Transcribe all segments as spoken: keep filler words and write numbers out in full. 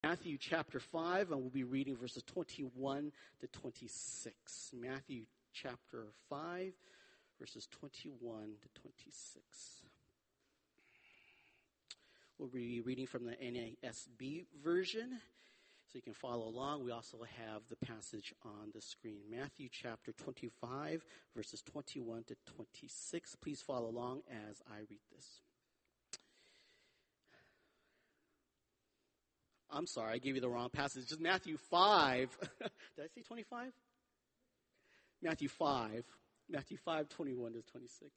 Matthew chapter five, and we'll be reading verses twenty-one to twenty-six. Matthew chapter five, verses twenty-one to twenty-six. We'll be reading from the N A S B version, so you can follow along. We also have the passage on the screen. Matthew chapter twenty-five, verses twenty-one to twenty-six. Please follow along as I read this. I'm sorry, I gave you the wrong passage. It's just Matthew five. Did I say twenty-five? Matthew five. Matthew five, twenty-one to twenty-six.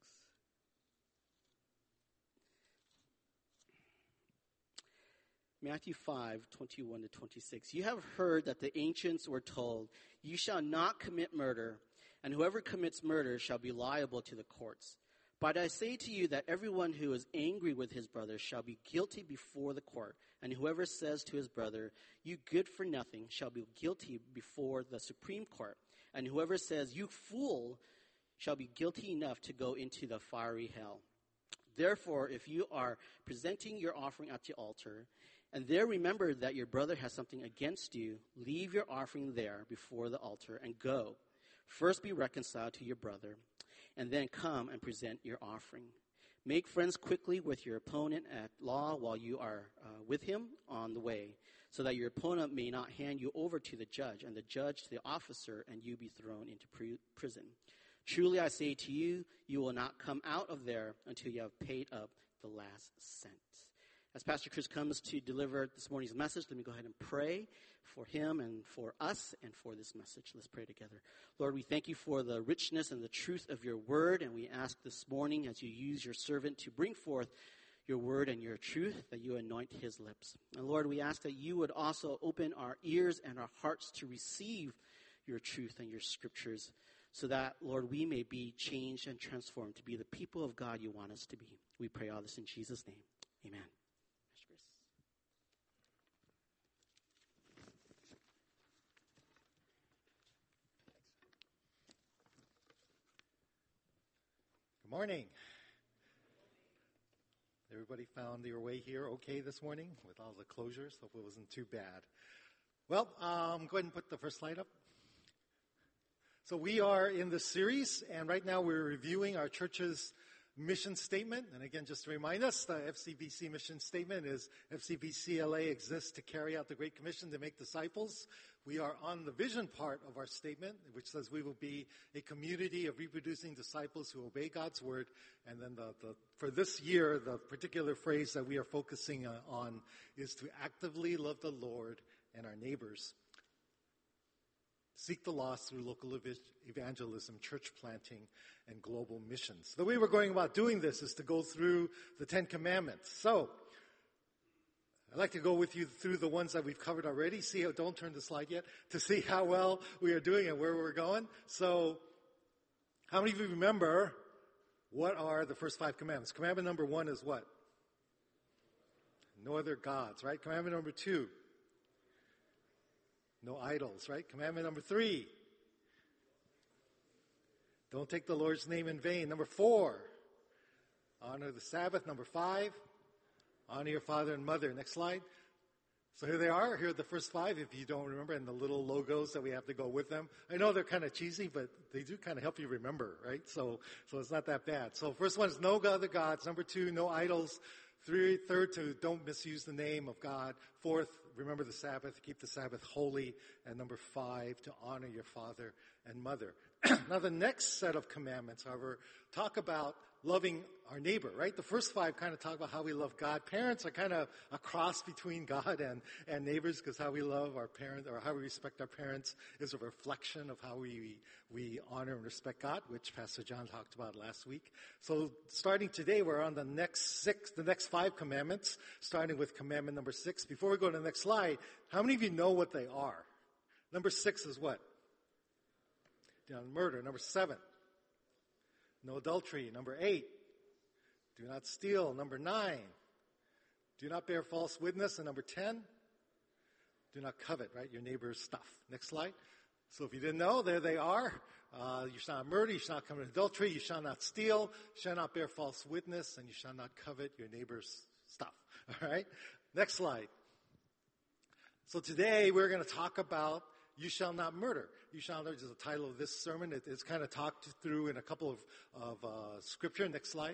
Matthew five, twenty-one to twenty-six. You have heard that the ancients were told, "You shall not commit murder, and whoever commits murder shall be liable to the courts. But I say to you that everyone who is angry with his brother shall be guilty before the court, and whoever says to his brother, 'You good for nothing,' shall be guilty before the Supreme Court, and whoever says, 'You fool,' shall be guilty enough to go into the fiery hell. Therefore, if you are presenting your offering at the altar, and there remember that your brother has something against you, leave your offering there before the altar and go. First be reconciled to your brother, and then come and present your offering. Make friends quickly with your opponent at law while you are uh, with him on the way, so that your opponent may not hand you over to the judge, and the judge to the officer, and you be thrown into pri- prison. Truly I say to you, you will not come out of there until you have paid up the last cent." As Pastor Chris comes to deliver this morning's message, let me go ahead and pray for him and for us and for this message. Let's pray together. Lord, we thank you for the richness and the truth of your word, and we ask this morning as you use your servant to bring forth your word and your truth, that you anoint his lips. And Lord, we ask that you would also open our ears and our hearts to receive your truth and your scriptures, so that, Lord, we may be changed and transformed to be the people of God you want us to be. We pray all this in Jesus' name. Amen. Good morning. Everybody found your way here okay this morning with all the closures? Hope it wasn't too bad. Well, um, go ahead and put the first slide up. So we are in this series, and right now we're reviewing our church's mission statement. And again, just to remind us, the F C B C mission statement is F C B C L A exists to carry out the Great Commission to make disciples. We are on the vision part of our statement, which says we will be a community of reproducing disciples who obey God's word. And then the, the for this year, the particular phrase that we are focusing on is to actively love the Lord and our neighbors. Seek the lost through local evangelism, church planting, and global missions. The way we're going about doing this is to go through the Ten Commandments. So, I'd like to go with you through the ones that we've covered already. See how, don't turn the slide yet, to see how well we are doing and where we're going. So, how many of you remember what are the first five commandments? Commandment number one is what? No other gods, right? Commandment number two. No idols, right? Commandment number three. Don't take the Lord's name in vain. Number four. Honor the Sabbath. Number five. Honor your father and mother. Next slide. So here they are. Here are the first five, if you don't remember, and the little logos that we have to go with them. I know they're kind of cheesy, but they do kind of help you remember, right? So, so it's not that bad. So first one is no other gods. Number two, no idols. Three, third, to don't misuse the name of God. Fourth, remember the Sabbath, keep the Sabbath holy. And number five, to honor your father and mother. Now the next set of commandments, however, talk about loving our neighbor, right? The first five kind of talk about how we love God. Parents are kind of a cross between God and, and neighbors, because how we love our parents, or how we respect our parents, is a reflection of how we, we honor and respect God, which Pastor John talked about last week. So starting today, we're on the next six, the next five commandments, starting with commandment number six. Before we go to the next slide, how many of you know what they are? Number six is what? Down murder. Number seven, no adultery. Number eight, do not steal. Number nine, do not bear false witness. And number ten, do not covet, right, your neighbor's stuff. Next slide. So if you didn't know, there they are. Uh, you shall not murder, you shall not commit adultery, you shall not steal, you shall not bear false witness, and you shall not covet your neighbor's stuff. All right? Next slide. So today we're going to talk about you shall not murder. You shall not murder is the title of this sermon. It, it's kind of talked through in a couple of, of uh, scripture. Next slide.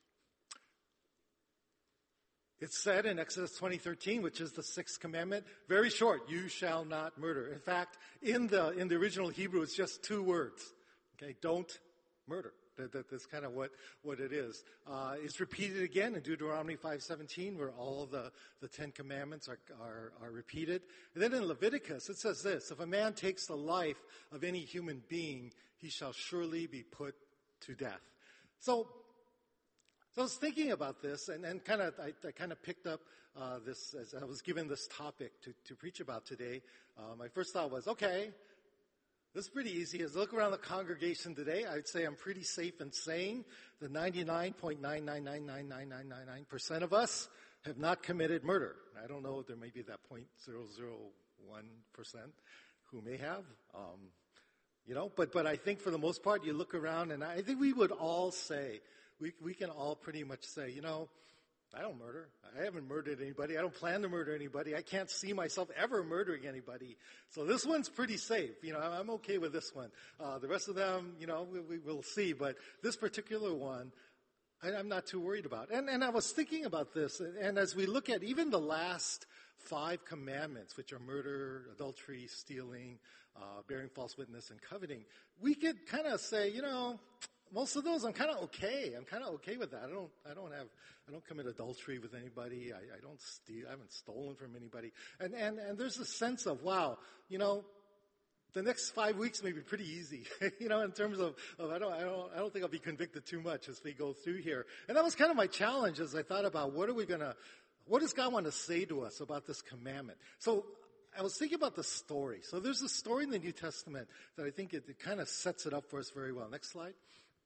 It's said in Exodus twenty thirteen, which is the sixth commandment, very short, you shall not murder. In fact, in the, in the original Hebrew, it's just two words. Okay, don't murder. That, that, that's kind of what, what it is. Uh, it's repeated again in Deuteronomy five seventeen, where all the, the Ten Commandments are, are, are repeated. And then in Leviticus, it says this, if a man takes the life of any human being, he shall surely be put to death. So, so I was thinking about this, and, and kind of, I, I kind of picked up uh, this, as I was given this topic to, to preach about today. Uh, my first thought was, okay, this is pretty easy. As I look around the congregation today, I'd say I'm pretty safe in saying that ninety-nine point nine nine nine nine nine nine nine nine percent of us have not committed murder. I don't know, there may be that zero point zero zero one percent who may have. Um, you know, but, but I think for the most part, you look around and I think we would all say, we, we can all pretty much say, you know, I don't murder. I haven't murdered anybody. I don't plan to murder anybody. I can't see myself ever murdering anybody. So this one's pretty safe. You know, I'm okay with this one. Uh, the rest of them, you know, we, we will see. But this particular one, I, I'm not too worried about. And, and I was thinking about this. And, and as we look at even the last five commandments, which are murder, adultery, stealing, uh, bearing false witness, and coveting, we could kind of say, you know, most of those I'm kind of okay. I'm kind of okay with that. I don't, I don't have, I don't commit adultery with anybody. I, I don't steal, I haven't stolen from anybody. And, and, and there's a sense of, wow, you know, the next five weeks may be pretty easy, you know, in terms of, of I don't, I don't, I don't think I'll be convicted too much as we go through here. And that was kind of my challenge as I thought about what are we going to, what does God want to say to us about this commandment? So I was thinking about the story. So there's a story in the New Testament that I think it, it kind of sets it up for us very well. Next slide.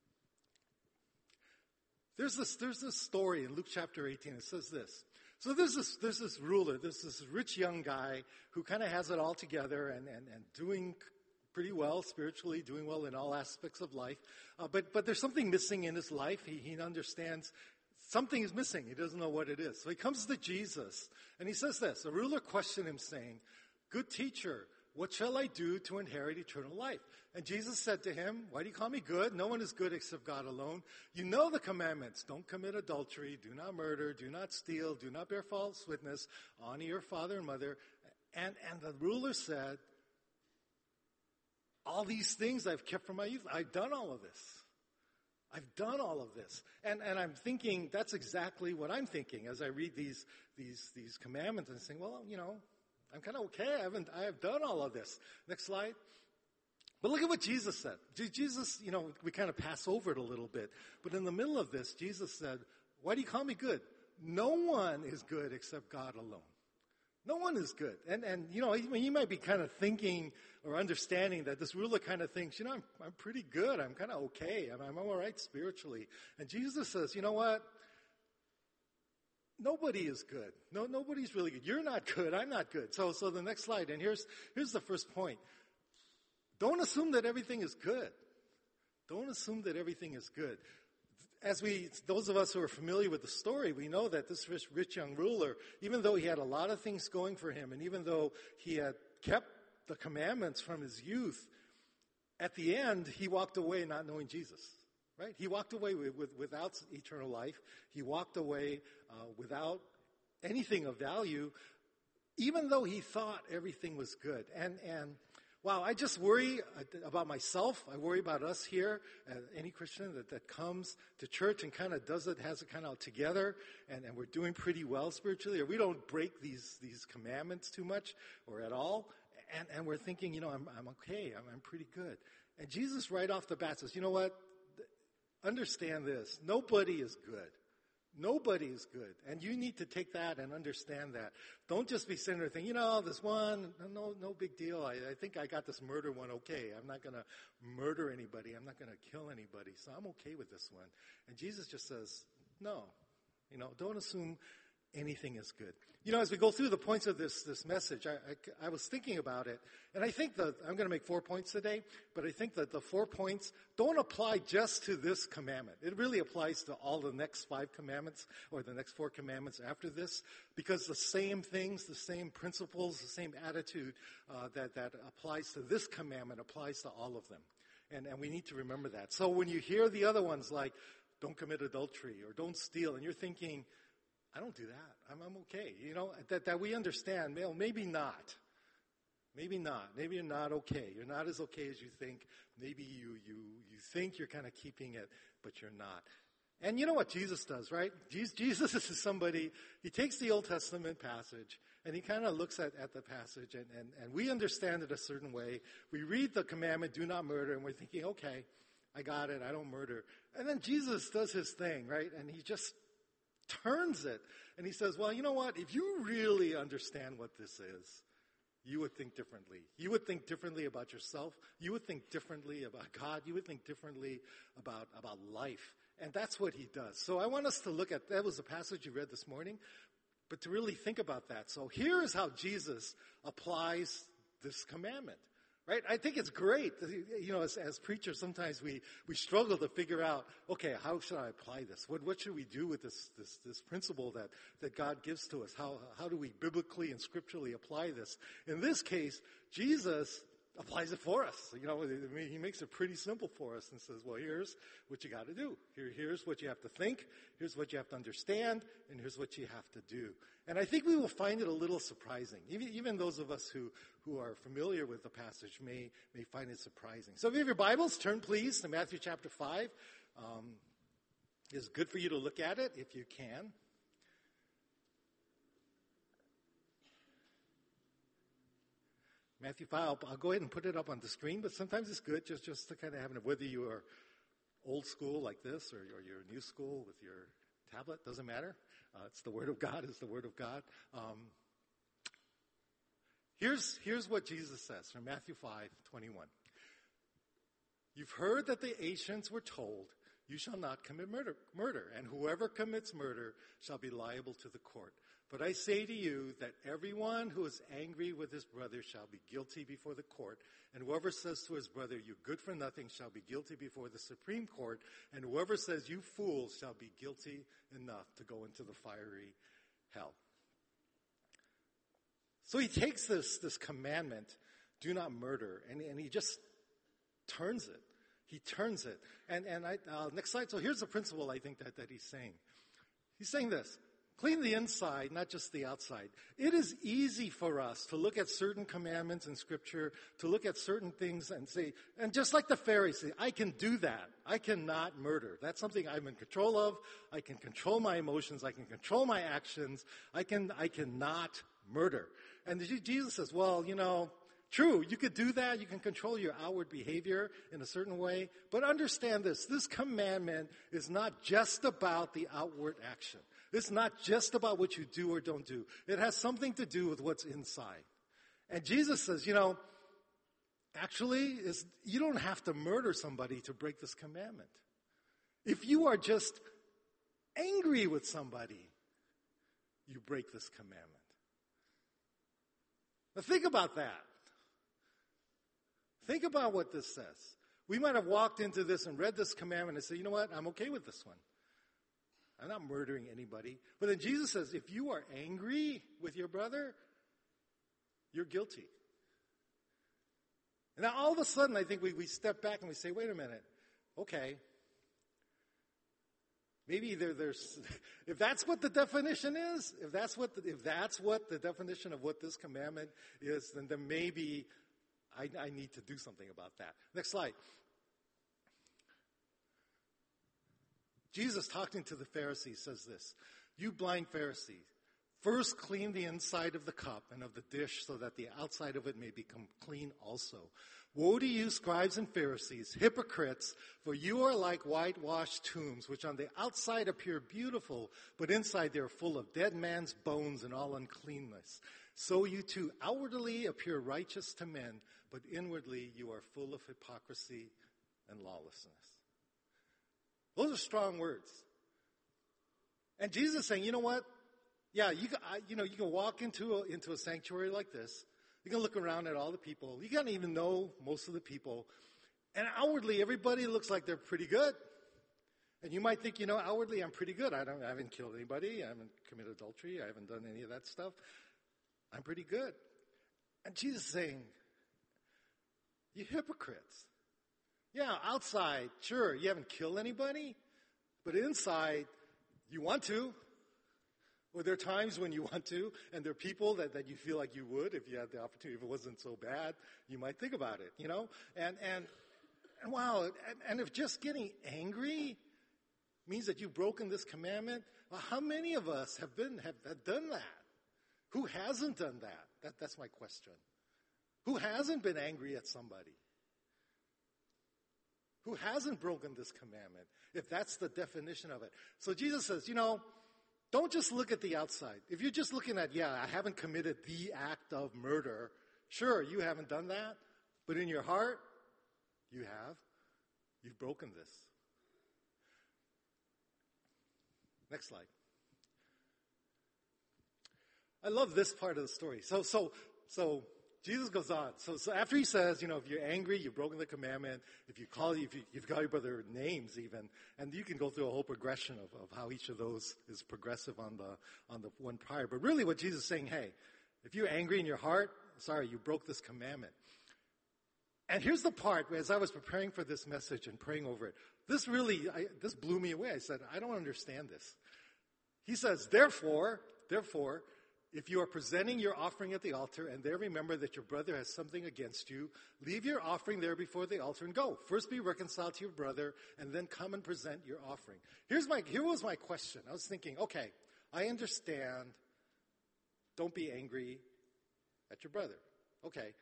There's this, there's this story in Luke chapter eighteen. It says this. So there's this, there's this ruler, there's this rich young guy who kind of has it all together and, and, and doing pretty well spiritually, doing well in all aspects of life. Uh, but, but there's something missing in his life. He, he understands something is missing. He doesn't know what it is. So he comes to Jesus and he says this. The ruler questioned him saying, "Good teacher, what shall I do to inherit eternal life?" And Jesus said to him, "Why do you call me good? No one is good except God alone. You know the commandments. Don't commit adultery. Do not murder. Do not steal. Do not bear false witness. Honor your father and mother." And, and the ruler said, "All these things I've kept from my youth. I've done all of this. I've done all of this." And, and I'm thinking, that's exactly what I'm thinking as I read these, these, these commandments and saying, well, you know, I'm kind of okay. I haven't, I have done all of this. Next slide. But look at what Jesus said. Jesus, you know, we kind of pass over it a little bit. But in the middle of this, Jesus said, "Why do you call me good? No one is good except God alone." No one is good. And, and you know, you might be kind of thinking or understanding that this ruler kind of thinks, you know, I'm, I'm pretty good. I'm kind of okay. I'm, I'm all right spiritually. And Jesus says, you know what? Nobody is good. No, nobody's really good. You're not good. I'm not good. So, so the next slide. And here's, here's the first point. Don't assume that everything is good. Don't assume that everything is good. As we, those of us who are familiar with the story, we know that this rich, rich young ruler, even though he had a lot of things going for him, and even though he had kept the commandments from his youth, at the end, he walked away not knowing Jesus. Right? He walked away with, with, without eternal life. He walked away uh, without anything of value, even though he thought everything was good. And, and wow, I just worry about myself. I worry about us here, uh, any Christian that, that comes to church and kind of does it, has it kind of together, and, and we're doing pretty well spiritually, or we don't break these, these commandments too much or at all, and, and we're thinking, you know, I'm, I'm okay, I'm, I'm pretty good. And Jesus right off the bat says, you know what? Understand this. Nobody is good. Nobody is good. And you need to take that and understand that. Don't just be sitting there thinking, you know, this one, no, no big deal. I, I think I got this murder one okay. I'm not going to murder anybody. I'm not going to kill anybody. So I'm okay with this one. And Jesus just says, no, you know, don't assume anything is good. You know, as we go through the points of this, this message, I, I, I was thinking about it, and I think that I'm going to make four points today, but I think that the four points don't apply just to this commandment. It really applies to all the next five commandments, or the next four commandments after this, because the same things, the same principles, the same attitude uh, that, that applies to this commandment applies to all of them. And, and we need to remember that. So when you hear the other ones like, don't commit adultery, or don't steal, and you're thinking, I don't do that. I'm, I'm okay. You know, that, that we understand, well, maybe not. Maybe not. Maybe you're not okay. You're not as okay as you think. Maybe you, you, you think you're kind of keeping it, but you're not. And you know what Jesus does, right? Jesus, Jesus is somebody, he takes the Old Testament passage, and he kind of looks at, at the passage, and, and, and we understand it a certain way. We read the commandment, do not murder, and we're thinking, okay, I got it, I don't murder. And then Jesus does his thing, right? And he just turns it. And he says, well, you know what? If you really understand what this is, you would think differently. You would think differently about yourself. You would think differently about God. You would think differently about, about life. And that's what he does. So I want us to look at, that was the passage you read this morning, but to really think about that. So here is how Jesus applies this commandment. Right? I think it's great. You know, as, as preachers, sometimes we, we struggle to figure out, okay, how should I apply this? What, what should we do with this, this, this principle that, that God gives to us? How, how do we biblically and scripturally apply this? In this case, Jesus applies it for us. You know, I mean, he makes it pretty simple for us and says, well, here's what you got to do. Here, here's what you have to think. Here's what you have to understand. And here's what you have to do. And I think we will find it a little surprising. Even, even those of us who, who are familiar with the passage may, may find it surprising. So if you have your Bibles, turn please to Matthew chapter five. Um, it's good for you to look at it if you can. Matthew five, I'll, I'll go ahead and put it up on the screen, but sometimes it's good just, just to kind of have it, whether you are old school like this or, or you're new school with your tablet, doesn't matter. Uh, it's the Word of God, it's the Word of God. Um, here's, here's what Jesus says from Matthew five twenty-one. You've heard that the ancients were told, you shall not commit murder, murder, and whoever commits murder shall be liable to the court. But I say to you that everyone who is angry with his brother shall be guilty before the court, and whoever says to his brother, you good for nothing, shall be guilty before the Supreme Court, and whoever says, you fool, shall be guilty enough to go into the fiery hell. So he takes this, this commandment, do not murder, and, and he just turns it. He turns it. And, and I, uh, next slide. So here's the principle I think that, that he's saying. He's saying this. Clean the inside, not just the outside. It is easy for us to look at certain commandments in Scripture, to look at certain things and say, and just like the Pharisees, I can do that. I cannot murder. That's something I'm in control of. I can control my emotions. I can control my actions. I can, I cannot murder. And Jesus says, well, you know, true, you could do that. You can control your outward behavior in a certain way. But understand this. This commandment is not just about the outward action. It's not just about what you do or don't do. It has something to do with what's inside. And Jesus says, you know, actually, is you don't have to murder somebody to break this commandment. If you are just angry with somebody, you break this commandment. Now think about that. Think about what this says. We might have walked into this and read this commandment and said, you know what, I'm okay with this one. I'm not murdering anybody. But then Jesus says, if you are angry with your brother, you're guilty. And now all of a sudden, I think we, we step back and we say, wait a minute. Okay. Maybe there, there's, if that's what the definition is, if that's what the, if that's what the definition of what this commandment is, then, then maybe I, I need to do something about that. Next slide. Jesus talking to the Pharisees says this, you blind Pharisees, first clean the inside of the cup and of the dish so that the outside of it may become clean also. Woe to you, scribes and Pharisees, hypocrites, for you are like whitewashed tombs, which on the outside appear beautiful, but inside they are full of dead man's bones and all uncleanness. So you too outwardly appear righteous to men, but inwardly you are full of hypocrisy and lawlessness. Those are strong words. And Jesus is saying, you know what? Yeah, you can, I, you know, you can walk into a, into a sanctuary like this. You can look around at all the people. You can't even know most of the people. And outwardly, everybody looks like they're pretty good. And you might think, you know, outwardly I'm pretty good. I don't, I haven't killed anybody. I haven't committed adultery. I haven't done any of that stuff. I'm pretty good. And Jesus is saying, you hypocrites. Yeah, outside, sure, you haven't killed anybody. But inside, you want to. Or there are times when you want to, and there are people that, that you feel like you would if you had the opportunity. If it wasn't so bad, you might think about it, you know? And, and, and wow, and, and if just getting angry means that you've broken this commandment, well, how many of us have been, have, have done that? Who hasn't done that? that? That's my question. Who hasn't been angry at somebody? Who hasn't broken this commandment, if that's the definition of it? So Jesus says, you know, don't just look at the outside. If you're just looking at, yeah, I haven't committed the act of murder, sure, you haven't done that, but in your heart, you have. You've broken this. Next slide. I love this part of the story. So, so, so Jesus goes on. So, so after he says, you know, if you're angry, you've broken the commandment. If you call, if you, you've called your brother names even, and you can go through a whole progression of, of how each of those is progressive on the on the one prior. But really, what Jesus is saying, hey, if you're angry in your heart, sorry, you broke this commandment. And here's the part where, as I was preparing for this message and praying over it, this really, I, this blew me away. I said, I don't understand this. He says, therefore, therefore. If you are presenting your offering at the altar and there remember that your brother has something against you, leave your offering there before the altar and go. First be reconciled to your brother and then come and present your offering. Here's my, here was my question. I was thinking, okay, I understand. Don't be angry at your brother. Okay.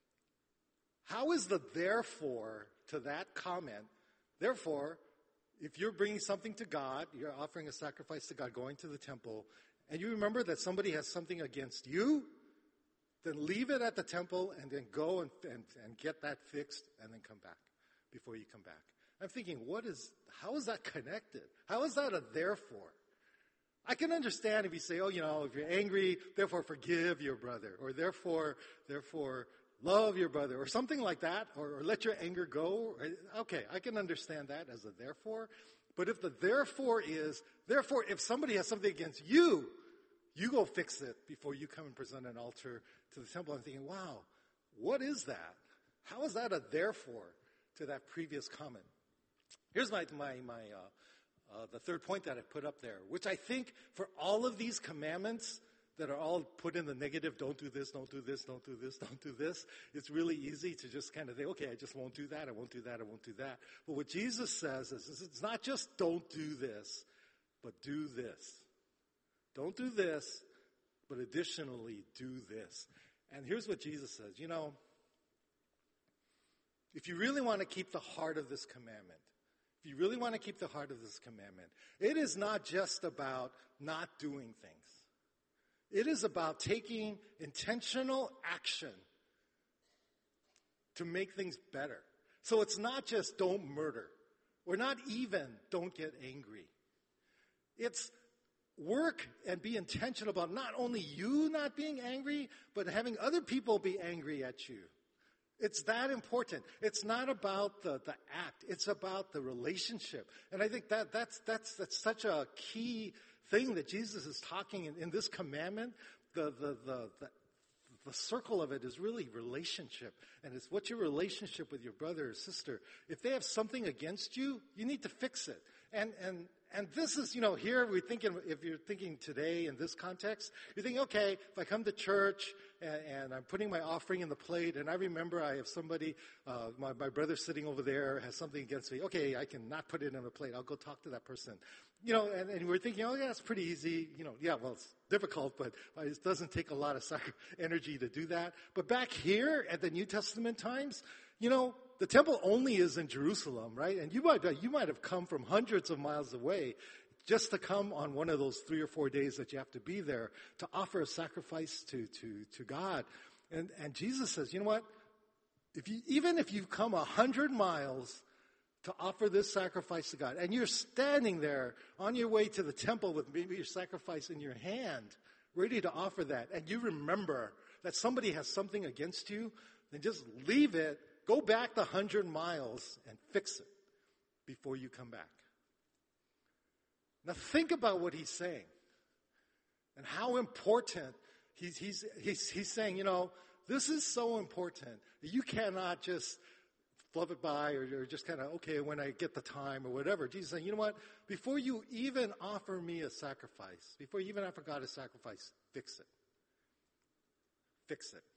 How is the therefore to that comment? Therefore, if you're bringing something to God, you're offering a sacrifice to God, going to the temple, and you remember that somebody has something against you, then leave it at the temple and then go and, and, and get that fixed and then come back before you come back. I'm thinking, what is, how is that connected? How is that a therefore? I can understand if you say, oh, you know, if you're angry, therefore forgive your brother, or therefore, therefore love your brother, or something like that, or, or let your anger go. Okay, I can understand that as a therefore. But if the therefore is, therefore, if somebody has something against you, you go fix it before you come and present an altar to the temple. I'm thinking, wow, what is that? How is that a therefore to that previous comment? Here's my, my, my, uh, uh, the third point that I put up there, which I think for all of these commandments that are all put in the negative, don't do this, don't do this, don't do this, don't do this, it's really easy to just kind of think, okay, I just won't do that, I won't do that, I won't do that. But what Jesus says is, is it's not just don't do this, but do this. Don't do this, but additionally do this. And here's what Jesus says. You know, if you really want to keep the heart of this commandment, if you really want to keep the heart of this commandment, it is not just about not doing things. It is about taking intentional action to make things better. So it's not just don't murder, or not even don't get angry. It's work and be intentional about not only you not being angry, but having other people be angry at you. It's that important. It's not about the, the act. It's about the relationship. And I think that that's that's that's such a key thing that Jesus is talking in, in this commandment. The, the the the the circle of it is really relationship. And it's what's your relationship with your brother or sister. If they have something against you, you need to fix it. And and And this is, you know, here we're thinking, if you're thinking today in this context, you're thinking, okay, if I come to church and, and I'm putting my offering in the plate and I remember I have somebody, uh, my, my brother sitting over there has something against me. Okay, I can not put it in the plate. I'll go talk to that person. You know, and, and we're thinking, oh yeah, it's pretty easy. You know, yeah, well, it's difficult, but it doesn't take a lot of energy to do that. But back here at the New Testament times, you know, the temple only is in Jerusalem, right? And you might you might have come from hundreds of miles away just to come on one of those three or four days that you have to be there to offer a sacrifice to to to God. And and Jesus says, you know what? If you even if you've come a hundred miles to offer this sacrifice to God, and you're standing there on your way to the temple with maybe your sacrifice in your hand, ready to offer that, and you remember that somebody has something against you, then just leave it, go back the hundred miles and fix it before you come back. Now think about what he's saying and how important he's, he's, he's, he's saying, you know, this is so important that you cannot just fluff it by or, or just kind of, okay, when I get the time or whatever. Jesus is saying, you know what? Before you even offer me a sacrifice, before you even offer God a sacrifice, fix it. Fix it.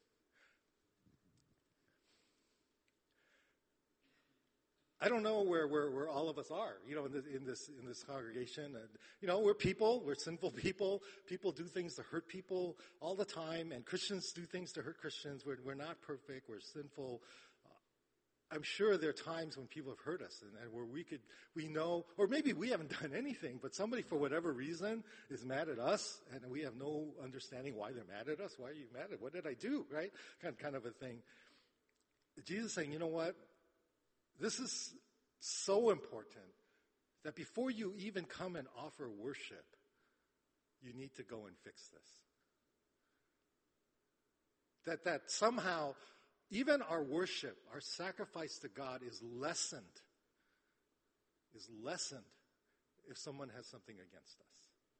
I don't know where, where, where all of us are, you know, in this, in this, in this congregation. And, you know, we're people, we're sinful people. People do things to hurt people all the time, and Christians do things to hurt Christians. We're, we're not perfect, we're sinful. I'm sure there are times when people have hurt us and, and where we could, we know, or maybe we haven't done anything, but somebody for whatever reason is mad at us and we have no understanding why they're mad at us. Why are you mad at? What did I do? Right? Kind, kind of a thing. Jesus is saying, you know what? This is so important that before you even come and offer worship, you need to go and fix this. That, that somehow even our worship, our sacrifice to God is lessened, is lessened if someone has something against us.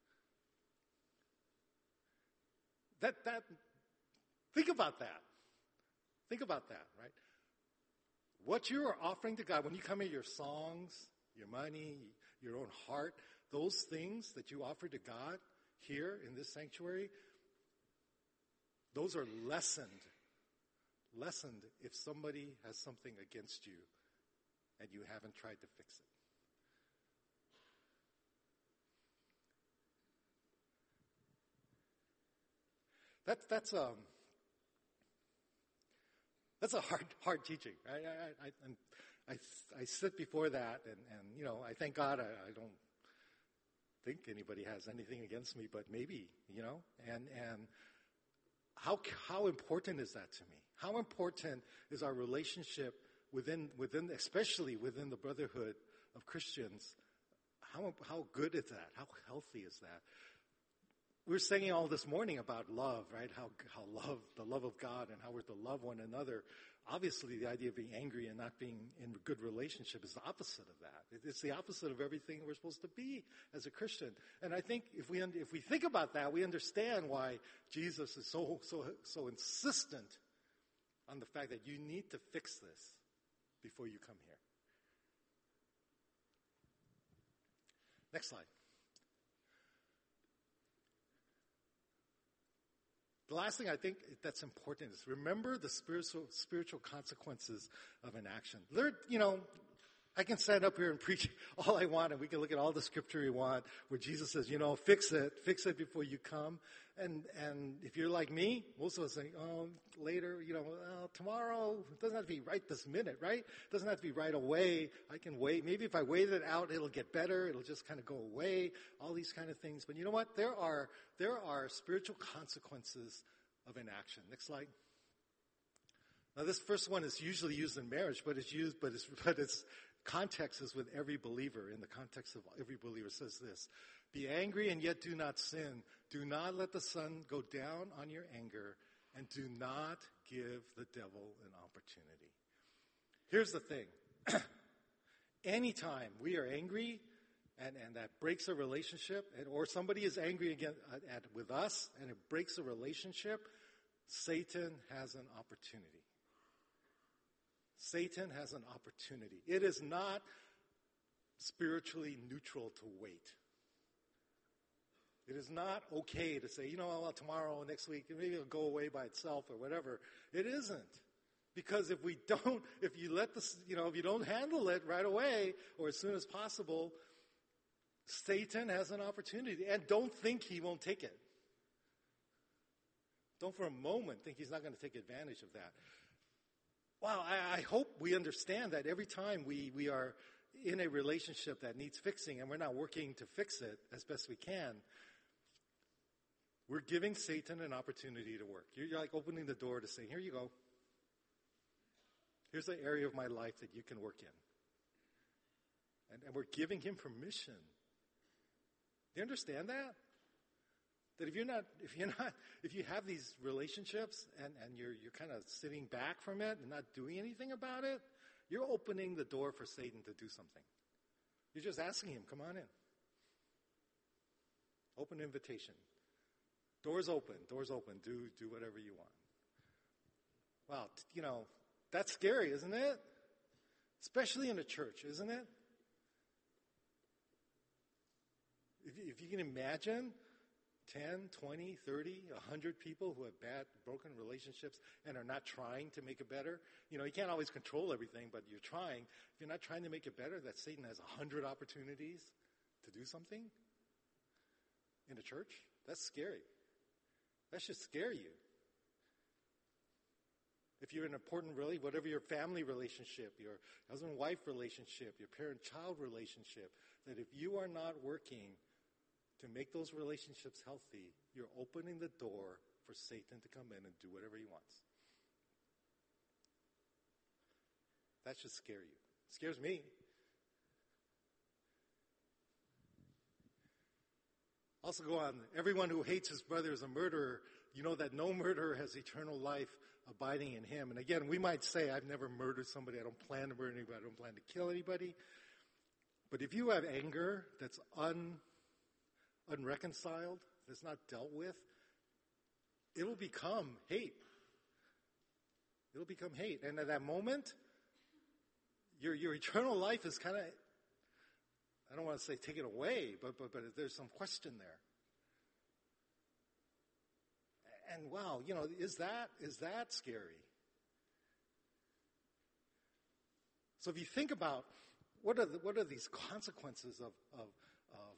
That, that, think about that. Think about that, right? What you are offering to God, when you come in your songs, your money, your own heart, those things that you offer to God here in this sanctuary, those are lessened. Lessened if somebody has something against you and you haven't tried to fix it. That's that's um that's a hard hard teaching. I I I, I, I sit before that and, and you know I thank God I, I don't think anybody has anything against me, but maybe you know and and how how important is that to me? How important is our relationship within, within, especially within the brotherhood of Christians? How, how good is that? How healthy is that? We were singing all this morning about love, right? How, how love, the love of God and how we're to love one another. Obviously, the idea of being angry and not being in a good relationship is the opposite of that. It's the opposite of everything we're supposed to be as a Christian. And I think if we, if we think about that, we understand why Jesus is so, so, so insistent on the fact that you need to fix this before you come here. Next slide. The last thing I think that's important is remember the spiritual spiritual consequences of an action. There, you know, I can stand up here and preach all I want, and we can look at all the scripture we want, where Jesus says, you know, fix it, fix it before you come. And and if you're like me, most of us think, oh, later, you know, well, tomorrow, it doesn't have to be right this minute, right? It doesn't have to be right away. I can wait. Maybe if I wait it out, it'll get better. It'll just kind of go away. All these kind of things. But you know what? There are there are spiritual consequences of inaction. Next slide. Now, this first one is usually used in marriage, but it's used, but it's but its context is with every believer. In the context of every believer, it says this: be angry and yet do not sin. Do not let the sun go down on your anger, and do not give the devil an opportunity. Here's the thing. Anytime we are angry and, and that breaks a relationship, and, or somebody is angry again at, at, with us and it breaks a relationship, Satan has an opportunity. Satan has an opportunity. It is not spiritually neutral to wait. It is not okay to say, you know, well, tomorrow, next week, maybe it'll go away by itself or whatever. It isn't. Because if we don't, if you let this, you know, if you don't handle it right away or as soon as possible, Satan has an opportunity. And don't think he won't take it. Don't for a moment think he's not going to take advantage of that. Wow, I, I hope we understand that every time we, we are in a relationship that needs fixing and we're not working to fix it as best we can, we're giving Satan an opportunity to work. You're, you're like opening the door to say, here you go. Here's the area of my life that you can work in. And, and we're giving him permission. Do you understand that? That if you're not, if you're not, if you have these relationships and, and you're, you're kind of sitting back from it and not doing anything about it, you're opening the door for Satan to do something. You're just asking him, come on in. Open invitation. Doors open, doors open. Do, do whatever you want. Wow, you know, that's scary, isn't it? Especially in a church, isn't it? If you, if you can imagine ten, twenty, thirty, one hundred people who have bad, broken relationships and are not trying to make it better. You know, you can't always control everything, but you're trying. If you're not trying to make it better, that Satan has one hundred opportunities to do something in a church. That's scary. That should scare you. If you're in an important relationship, whatever your family relationship, your husband-wife relationship, your parent-child relationship, that if you are not working to make those relationships healthy, you're opening the door for Satan to come in and do whatever he wants. That should scare you. It scares me. Also go on, everyone who hates his brother is a murderer. You know that no murderer has eternal life abiding in him. And again, we might say, I've never murdered somebody. I don't plan to murder anybody. I don't plan to kill anybody. But if you have anger that's un, unreconciled, that's not dealt with, it'll become hate. It'll become hate. And at that moment, your, your eternal life is kind of, I don't want to say taken away, but, but, but there's some question there. And wow, you know, is that, is that scary? So if you think about what are the, what are these consequences of, of, of,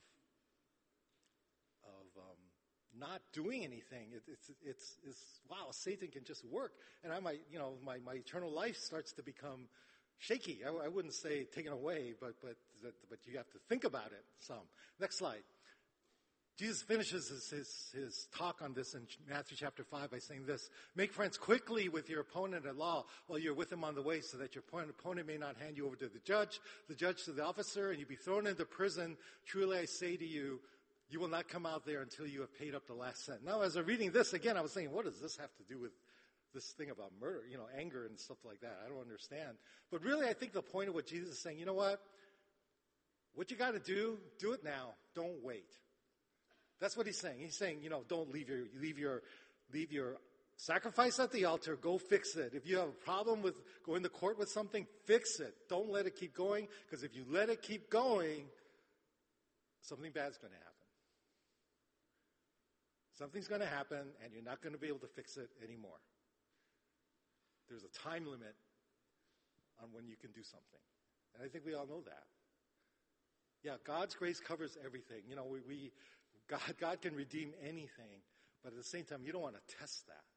of um, not doing anything? It, it's, it's, it's, wow, Satan can just work. And I might, you know, my, my eternal life starts to become shaky. I, I wouldn't say taken away, but, but, but you have to think about it some. Next slide. Jesus finishes his, his, his talk on this in Matthew chapter five by saying this: make friends quickly with your opponent at law while you're with him on the way, so that your opponent may not hand you over to the judge, the judge to the officer, and you be thrown into prison. Truly I say to you, you will not come out there until you have paid up the last cent. Now, as I'm reading this again, I was thinking, what does this have to do with this thing about murder, you know, anger and stuff like that? I don't understand. But really, I think the point of what Jesus is saying, you know what? What you got to do, do it now. Don't wait. That's what he's saying. He's saying, you know, don't leave your, leave your, leave your sacrifice at the altar. Go fix it. If you have a problem with going to court with something, fix it. Don't let it keep going, because if you let it keep going, something bad's going to happen. Something's going to happen, and you're not going to be able to fix it anymore. There's a time limit on when you can do something. And I think we all know that. Yeah, God's grace covers everything. You know, we, we God, God can redeem anything, but at the same time, you don't want to test that.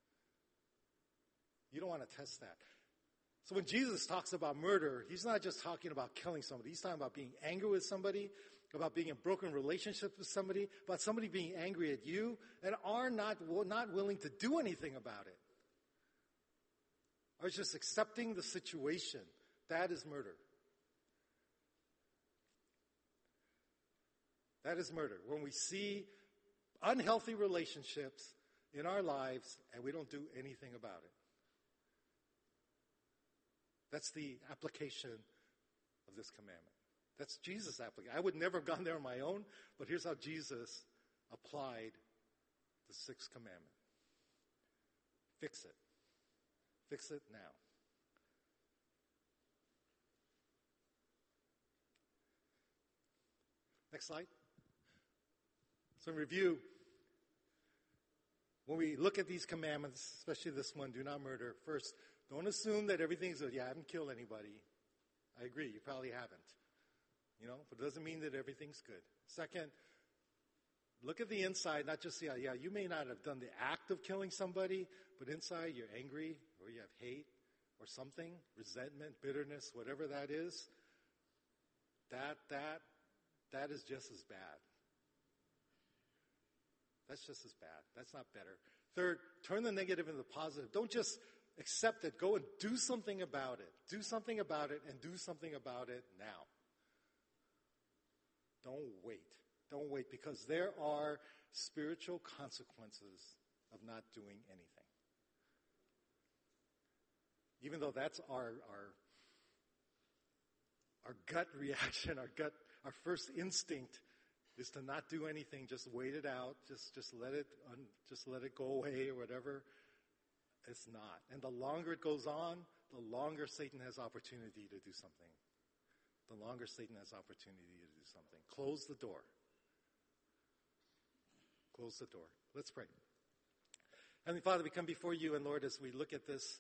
You don't want to test that. So when Jesus talks about murder, he's not just talking about killing somebody. He's talking about being angry with somebody, about being in broken relationships with somebody, about somebody being angry at you and are not, not willing to do anything about it. Or just accepting the situation. That is murder. That is murder. When we see unhealthy relationships in our lives and we don't do anything about it. That's the application of this commandment. That's Jesus' application. I would never have gone there on my own, but here's how Jesus applied the sixth commandment. Fix it. Fix it now. Next slide. So in review, when we look at these commandments, especially this one, do not murder, first, don't assume that everything's good. Yeah, I haven't killed anybody. I agree, you probably haven't. You know, but it doesn't mean that everything's good. Second, look at the inside, not just the, yeah, you may not have done the act of killing somebody, but inside you're angry, or you have hate, or something, resentment, bitterness, whatever that is. That, that, that is just as bad. That's just as bad. That's not better. Third, turn the negative into the positive. Don't just accept it. Go and do something about it. Do something about it and do something about it now. Don't wait. Don't wait, because there are spiritual consequences of not doing anything. Even though that's our our our gut reaction, our gut, our first instinct is to not do anything, just wait it out, just just let it un, just let it go away or whatever. It's not. And the longer it goes on, the longer Satan has opportunity to do something. The longer Satan has opportunity to do something. Close the door. Close the door. Let's pray. Heavenly Father, we come before you, and Lord, as we look at this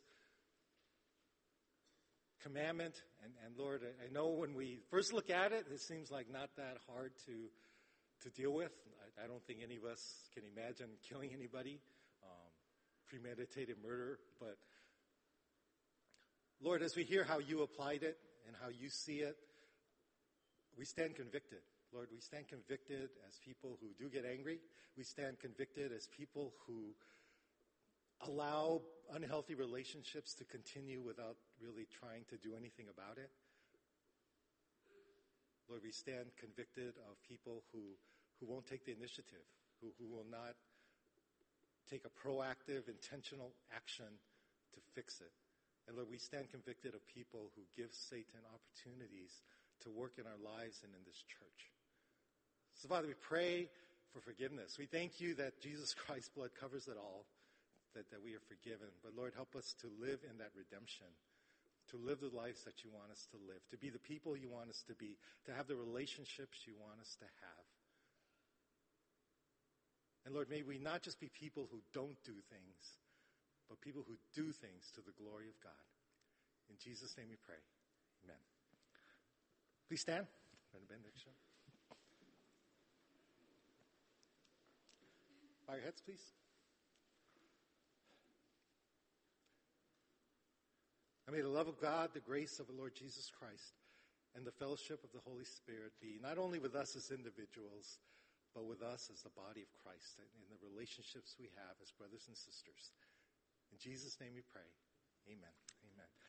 commandment, and, and Lord, I, I know when we first look at it, it seems like not that hard to to deal with. I, I don't think any of us can imagine killing anybody, um, premeditated murder, but Lord, as we hear how you applied it and how you see it, we stand convicted. Lord, we stand convicted as people who do get angry. We stand convicted as people who allow unhealthy relationships to continue without really trying to do anything about it. Lord, we stand convicted of people who, who won't take the initiative, who, who will not take a proactive, intentional action to fix it. And Lord, we stand convicted of people who give Satan opportunities to work in our lives and in this church. So Father, we pray for forgiveness. We thank you that Jesus Christ's blood covers it all, that, that we are forgiven. But Lord, help us to live in that redemption, to live the lives that you want us to live, to be the people you want us to be, to have the relationships you want us to have. And Lord, may we not just be people who don't do things, but people who do things to the glory of God. In Jesus' name we pray. Amen. Please stand for the benediction. Bow your heads, please. And may the love of God, the grace of the Lord Jesus Christ, and the fellowship of the Holy Spirit be not only with us as individuals, but with us as the body of Christ and in the relationships we have as brothers and sisters. In Jesus' name we pray. Amen.